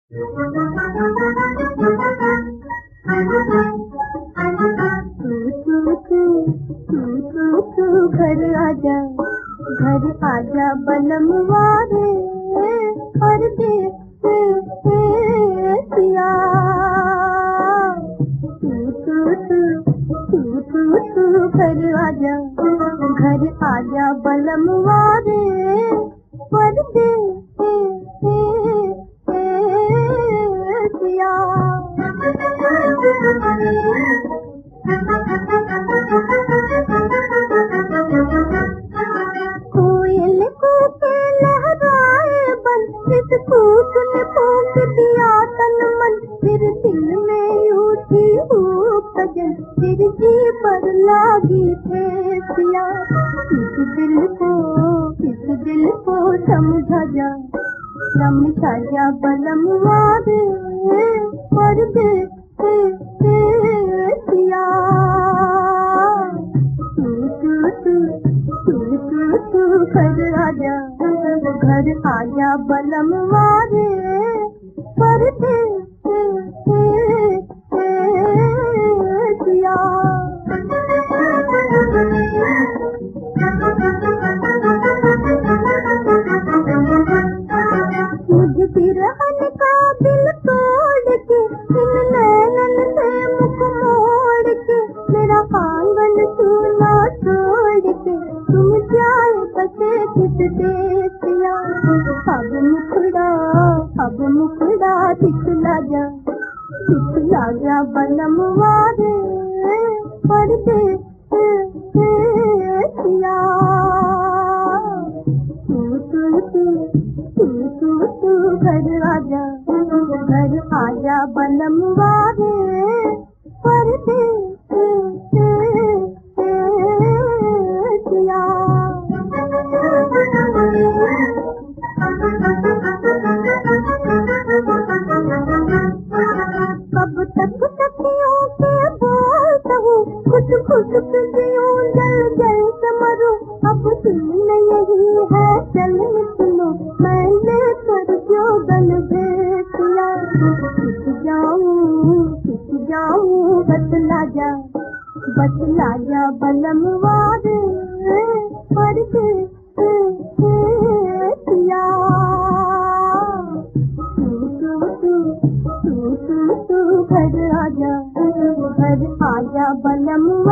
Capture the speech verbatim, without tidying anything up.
घर आजा घर आजा बलम वारे और दे पिया घर आजा घर आजा बलम वारे और दे पिया कोयल को के लहराए बन इस फूक ने फूक दिया तन मन फिर दिल में उठी हुक सजन फिर जी पर लागी ठेसिया इस दिल को इस दिल को समझा जा समझा जा बलम वारे पर दे पिया घर आजा घर आजा बलम वारे पर दे पिया मुझे तिरहन का दिल तोड़ के इन नैनन से मुख मोड़ के मेरा आंगन चूना छोड़ के तुम जाए बसे किस देसिया अब मुखड़ा अब मुखड़ा दिखला जा दिखला जा बलम वारे पर दे पिया घर आजा घर आजा बलम वारे पर दे पिया कब तक तकियों के बोलता हूँ खुद खुद के जियूं जल जल से मरूं अब दिल में यही है चल निकलो मैंने कर जो गल बेसिया किस जाऊं किस जाऊं बतला जा बतला जा बलम वारे पर दे पिया घर आजा घर आजा बलम